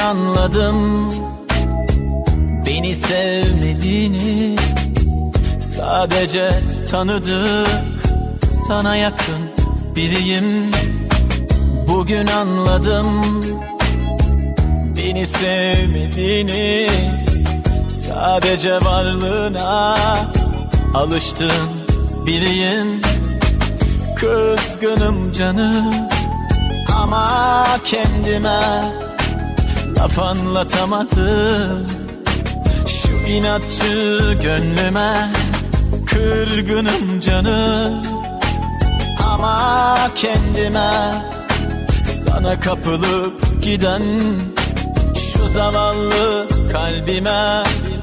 anladım beni sevmediğini. Sadece tanıdık, sana yakın biriyim. Bugün anladım beni sevmediğini. Sadece varlığına alıştığım biriyim. Kızgınım canım ama kendime laf anlatamadım. Şu inatçı gönlüme kırgınım canım ama kendime. Sana kapılıp giden şu zavallı kalbime.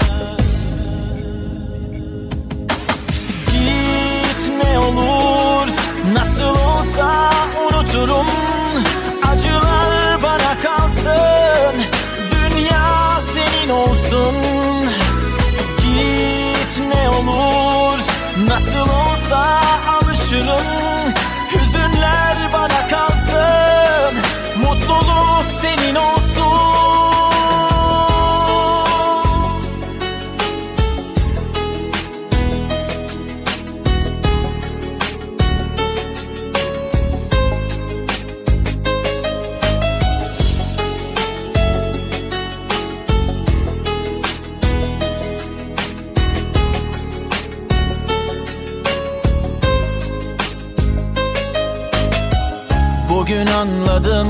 Git ne olur, nasıl olsa unuturum. Acılar bana kalsın, dünya senin olsun. Git ne olur, nasıl olsa alışırım. Hüzünler bana kalsın, mutluluk senin olsun. Bugün anladım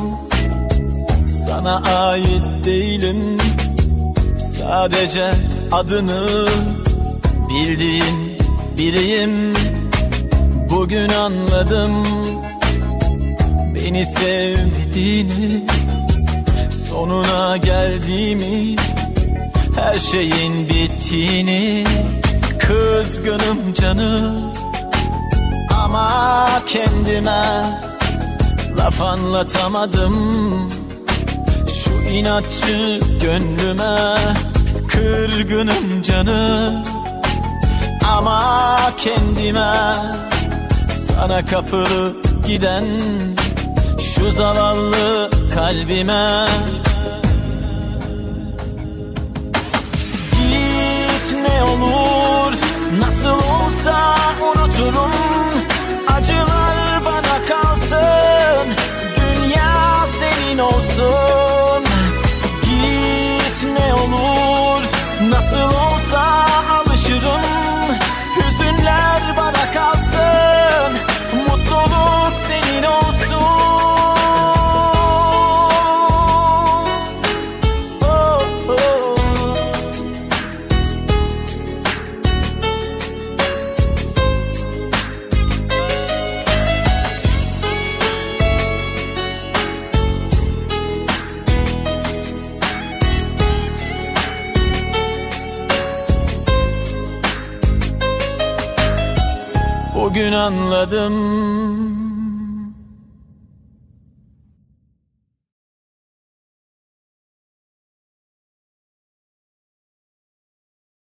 sana ait değilim. Sadece adını bildiğin biriyim. Bugün anladım beni sevmediğini. Sonuna geldiğimi, her şeyin bittiğini. Kızgınım canım ama kendime laf anlatamadım. Şu inatçı gönlüme kırgınım canım ama kendime. Sana kapılıp giden şu zavallı kalbime. Git ne olur, nasıl olsa unuturum. Acılar bana kalsın, dünya senin olsun. Git ne olur, nasıl olsa alışırım. Hüzünler bana kalsın, mutluluk senin olsun. Oh, oh. Bugün anladım